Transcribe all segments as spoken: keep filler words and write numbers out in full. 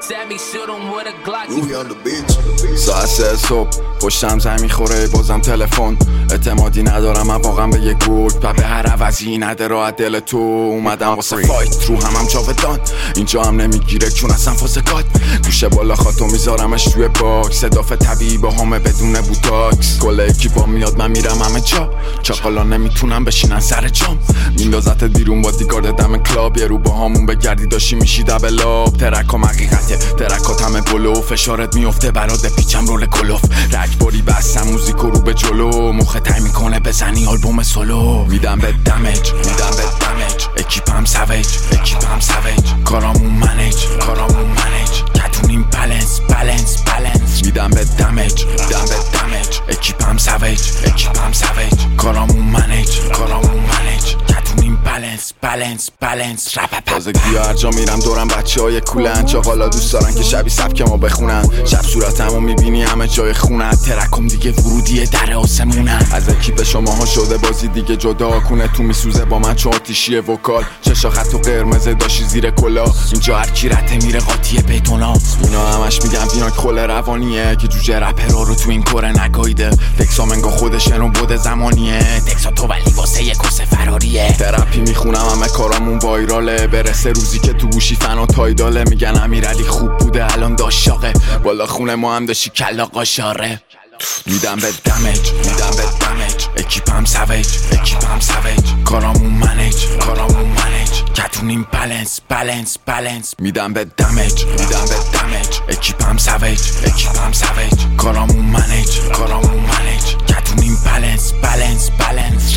ساعت سه صبح پشتم زمین خوره بازم تلفن، اعتمادی ندارم من واقعا به یک گوک و به هر عوضی نده راحت دل تو. اومدم واسه فایت رو همم جاودان، اینجا هم نمیگیره چون اصلا فازگات. گوشه بالا خاطو میذارمش توی باکس، اضافه طبیعی با همه بدون بوتاکس. کل اکیپا میاد من میرم همه جا، چاقالا نمیتونم بشینن سر جام. میندازتت بیرون با دیگارد دم کلاب، یه رو با همون بگردی داشی میشی دبل آب. ترکام حقیقته، ترکات همه بلو، فشارت میفته برات بپیچم رول کلوف. رکباری بستم موزیکو رو به جلو، مخه تای میکنه بزنی آلبوم سولو. میدم به دمج، میدم به دمج، اکیپم سویج، اکیپم سویج، کارامون منیج، کارامون منیج، کتونیم بالانس، بالانس، بالانس. میدم به دمج، میدم به دمج، اکیپم سویج، اکیپم سویج، کارامون منیج، کارامون منیج، کتونیم بالانس، بالانس، بالانس. تازگی هر جا میرم دورم بچه‌های کولن، چاقالا دوست دارن که شبی سبک ما بخونن. شب صورتمو میبینی همه جای خونن، ترکم دیگه ورودیه در آسمونن. از اکیپ شماها شده بازی دیگه جدا کنه، تو میسوزه با من چون آتیشی وکال. چشا خط و قرمز داشی زیر کلا، اینجا هر کی رته میره قاطی بتونا. اینا همش میگم ویناک خل روانیه که جوجه رپرا رو تو این کره نگایده. تکسا منگا خودشنو بوده زمانیه، تکسا تو ولی واسه یه کس فراریه. تراپی میخونم همه کارامون وایراله، برسه روزی که تو گوشی فنا تایداله. میگن امیرعلی خوب بوده الان داشاقه، بالا خونه ما هم داشتی کلا قاشاره. میدم به دمج، میدم به دمج، اکیپم سویج، اکیپم سویج، کارامون منیج، کارامون منیج، کتونیم بالانس، بالانس، بالانس. میدم به دمج، میدم به دمج، اکیپم سویج، اکیپم سویج، کارامون منیج، کارامون منیج، کتونیم بالانس، بالانس، بالانس.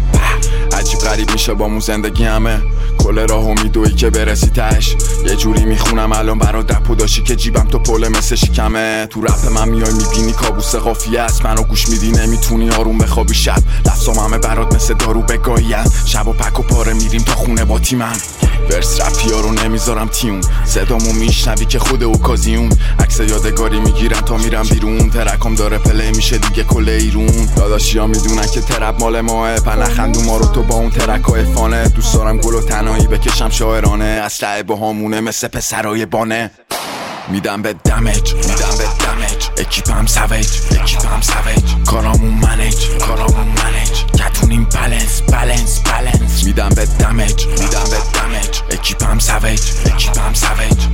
عجیب غریب میشه با مون زندگی همه، کل راهو میدوی که برسی تش. یه جوری میخونم الان برات دپو داشی که جیبم تو پله مثل شکمه. تو رپ من میای میبینی کابوس قافیه است، منو گوش میدی نمیتونی آروم بخوابی شب. لفظام همه برات مثل دارو بگاهی است، شب و پک و پاره میریم تا خونه با تیمم. ورس رپیا رو نمیذارم تیون، صدامو میشنوی که خود اوکازیون. عکس یادگاری میگیرن تا میرم بیرون، ترکام داره پلی میشه دیگه کل ایرون. داداشیا میدونن که ترپ مال ماه، پنخندو ما رو تو با اون ترکای فانه. دوست دارم گل و تنهایی بکشم شاعرانه، اسلحه با همونه مثل پسرای بانه. میدم به دمج، میدم به دمج، اکیپم سویج، اکیپم سویج، کارامون منیج، کارامون منیج، کتونیم بالانس، بالانس، بالانس. میدم به دمج، میدم به دمج، اکیپم سویج، اکیپم سویج،